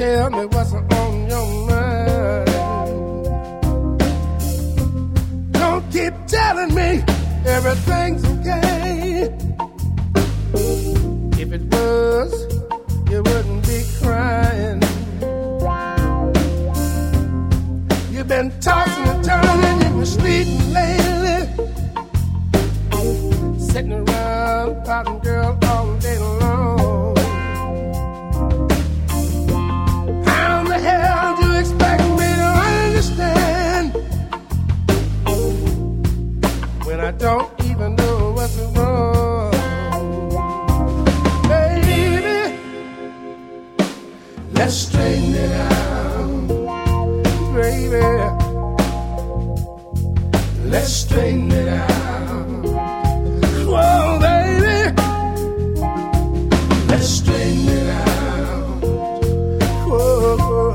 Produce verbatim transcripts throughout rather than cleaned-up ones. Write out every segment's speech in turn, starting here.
tell me what's on your mind. Don't keep telling me everything's okay. If it was, you wouldn't be crying. You've been tossing and turning, you've been sleeping lately, sitting around pouting, girl, all day long. How in the hell do you expect me to understand when I don't even know what's wrong? Baby, let's straighten it out. Baby, let's straighten it out. Whoa, baby, let's straighten it out. Whoa, whoa.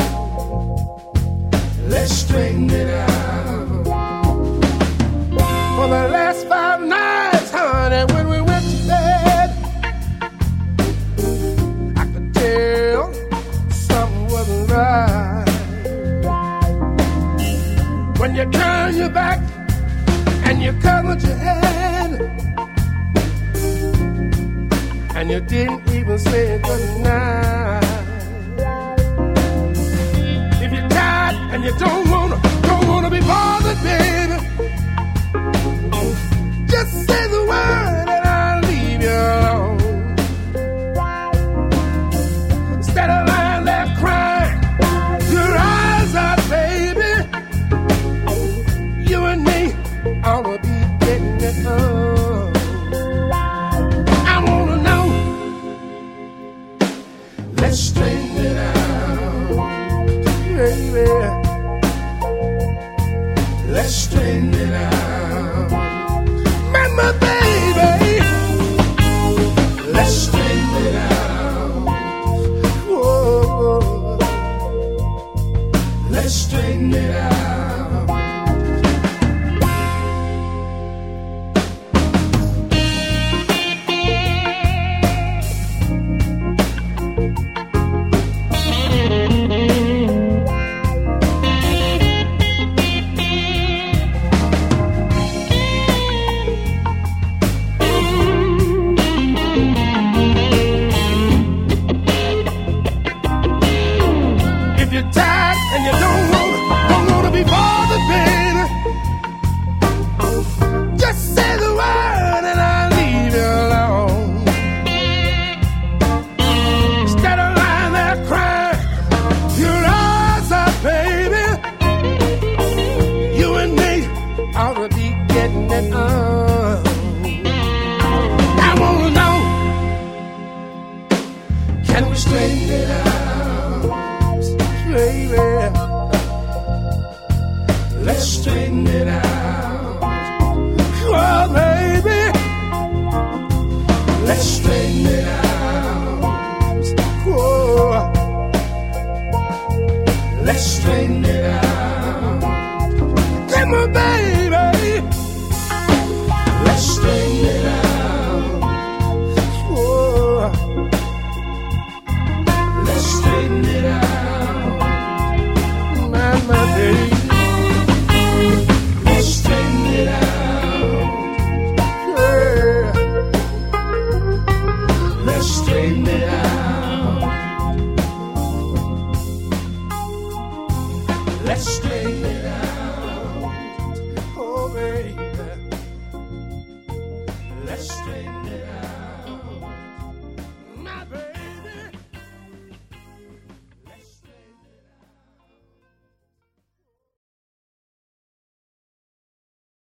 Let's straighten it out. For the last five nights, honey, when we went to bed, I could tell something wasn't right. When you turn your back and you covered your head, and you didn't even say good night. If you're tired and you don't wanna, don't wanna be bothered, baby, just say the word and I'll leave you alone. Instead of lying there crying your eyes out, baby, you and me ought to be getting it on. I wanna know. Let's straighten it out, baby. Let's straighten it out, mama, baby. Let's straighten it out. Whoa, let's straighten it out. You're tired and you don't wanna, don't wanna be bothered, baby, just say the word and I'll leave you alone. Instead of lying there crying your eyes out, baby, you and me ought to be getting it on. I wanna know, can we straighten it out? Baby, let's straighten it out. Oh, baby, let's straighten it out. Oh, let's straighten it out. Come on, baby, let's straighten it out. Oh, let's straighten it out. My baby, let's straighten it out. Yeah. Let's straighten it out. Let's straighten